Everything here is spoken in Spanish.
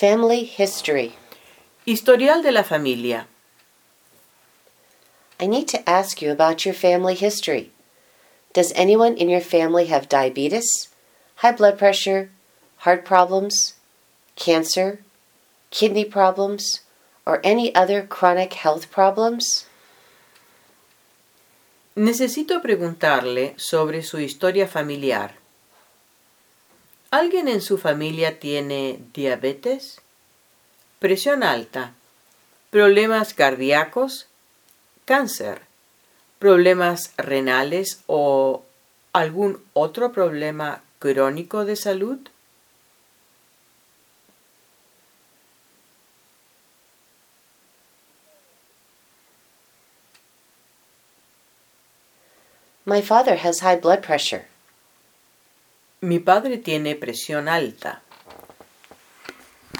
Family history. Historial de la familia. I need to ask you about your family history. Does anyone in your family have diabetes, high blood pressure, heart problems, cancer, kidney problems, or any other chronic health problems? Necesito preguntarle sobre su historia familiar. ¿Alguien en su familia tiene diabetes, presión alta, problemas cardíacos, cáncer, problemas renales o algún otro problema crónico de salud? My father has high blood pressure. Mi padre tiene presión alta.